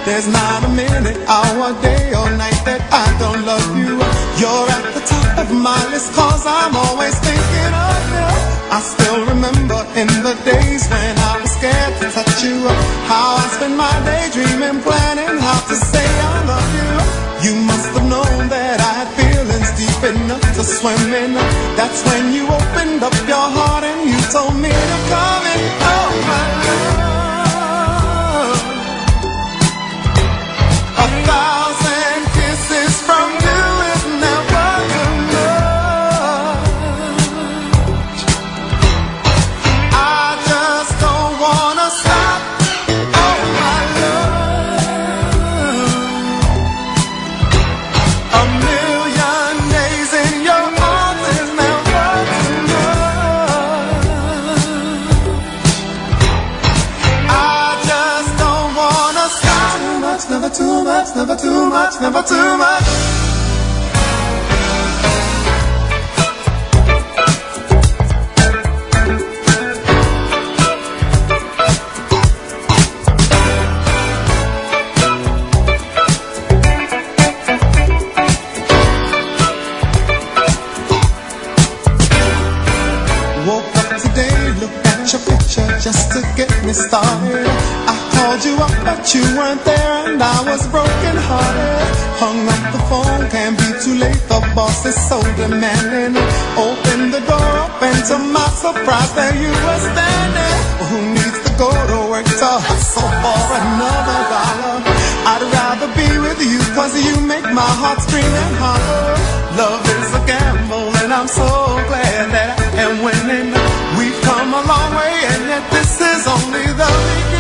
There's not a minute, hour, day or night that I don't love you. You're at the top of my list, cause I'm always thinking of you. I still remember in the days when I was scared to touch you, how I spent my day dreaming, planning how to say I love you. You must have known that I had feelings deep enough to swim in. That's when you opened up your heart and you told me to come in. Oh my love, 1,000 kisses from you is never enough. I just don't wanna stop. Oh my love, a million days in your arms is never enough. I just don't wanna stop. Never too much, never too much, never too much. Woke up today, looked at your picture just to get me started. I called you up but you weren't there and I was broken hearted. Hung up the phone, can't be too late, the boss is so demanding. Opened the door up and to my surprise there you were standing. Who needs to go to work to hustle for another dollar? I'd rather be with you cause you make my heart scream and holler. Love is a gamble and I'm so glad that I am winning. We've come a long way and yet this is only the beginning.